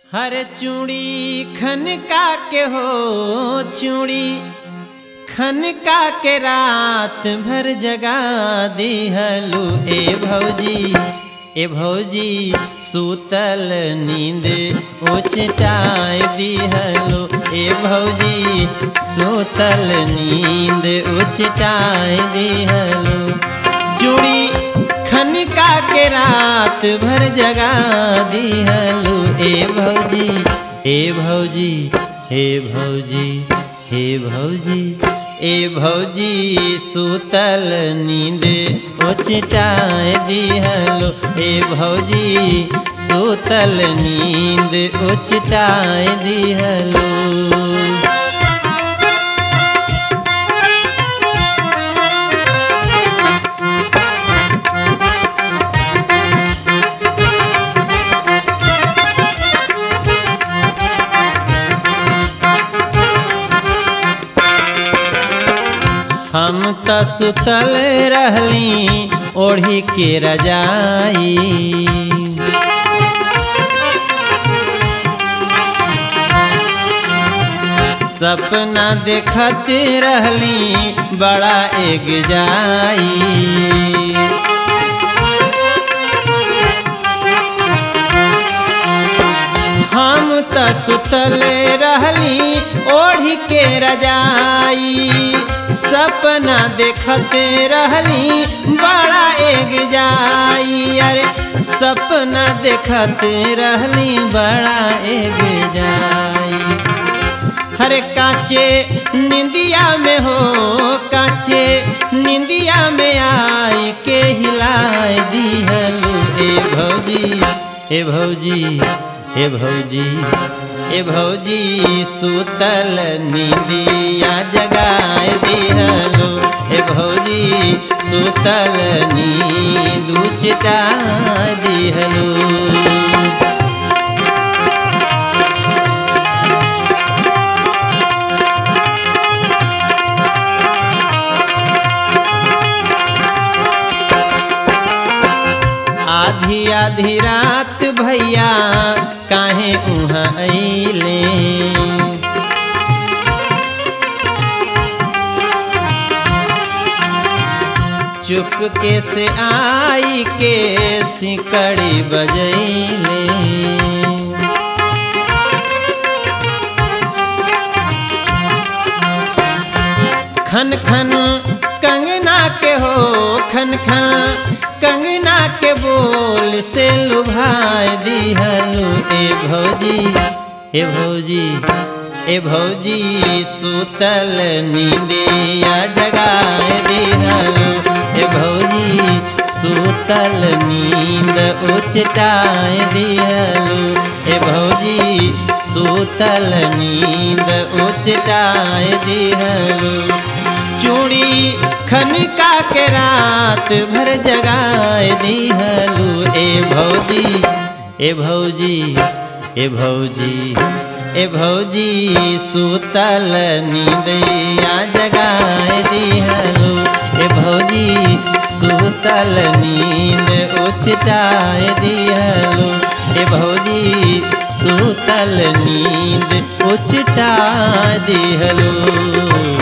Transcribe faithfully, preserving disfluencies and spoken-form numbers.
हर चूड़ी खनका के हो चूड़ी खनका के रात भर जगा दिहलू ए भौजी ए भौजी सूतल नींद उचटाए दिहलू ए भौजी सूतल नींद उचटाए दिहलू चूड़ी खनका के रात भर जगा दिहलू ए भौजी ए भौजी हे भौजी हे भौजी ए भौजी सूतल नींद उचटाए दिहलू ए भौजी सूतल नींद उचटाए दिहलू। हम त सुतल रहली ओढ़ी के रजाई सपना देखत रहली बड़ा एक जाई हम त सुतल रहली ओढ़ी के रजाई सपना देखत रहली बड़ा एक जाई अरे सपना देखत रहली बड़ा एक जाई हरे काचे निंदिया में हो काचे निंदिया में आई के हिलाए दिहलू ए भौजी ए भौजी ए भौजी ए भौजी सूतल नींदिया जगाए दिहलू ए भौजी सूतल नींद उचटाए दिहलू। आधी आधी रात भैया काहे उहाँ अइले चुपके से आई के सिकड़ी बजैले खन खन कंगना के हो खन खन कंगना के बोल से लुभाए दिहलू ए भौजी ए भौजी ए भौजी सूतल नींदिया जगाए दिहलू ए भौजी सूतल नींद उचटाए दिहलू ए भौजी सूतल नींद उचटाए दिहलू चूड़ी खनका के रात भर जगाए दिहलू ए भौजी ए भौजी ए भौजी ए भौजी सूतल नींदिया जगाए दिहलू ए भौजी सूतल नींद उचटाए दिहलू ए भौजी सूतल नींद उचटाए दिहलू।